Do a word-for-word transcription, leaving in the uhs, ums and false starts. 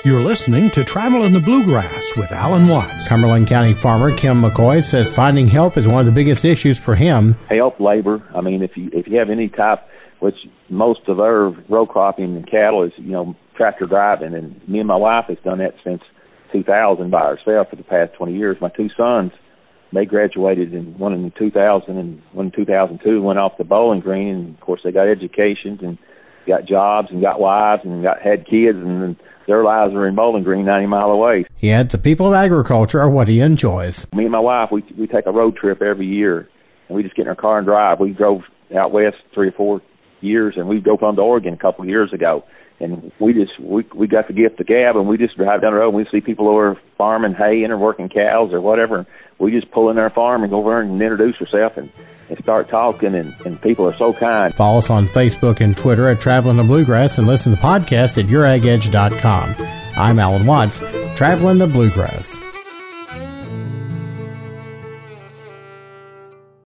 You're listening to Travel in the Bluegrass with Alan Watts. Cumberland County farmer Kim McCoy says finding help is one of the biggest issues for him. Help, labor. I mean, if you if you have any type, which most of our row cropping and cattle is, you know, tractor driving, and me and my wife has done that since two thousand by ourselves for the past twenty years. My two sons, they graduated in one in two thousand and one in two thousand two, went off to Bowling Green, and of course they got educations and got jobs and got wives and got had kids, and their lives are in Bowling Green, ninety mile away. He adds the people of agriculture are what he enjoys. Me and my wife, we we take a road trip every year, and we just get in our car and drive. We drove out west three or four years, and we drove on to Oregon a couple of years ago. And we just, we we got the gift of gab, and we just drive down the road, and we see people over farming hay and or working cows or whatever. And we just pull in their farm and go over and introduce ourselves and, and start talking, and, and people are so kind. Follow us on Facebook and Twitter at Traveling the Bluegrass, and listen to the podcast at your ag edge dot com. I'm Alan Watts, Traveling the Bluegrass.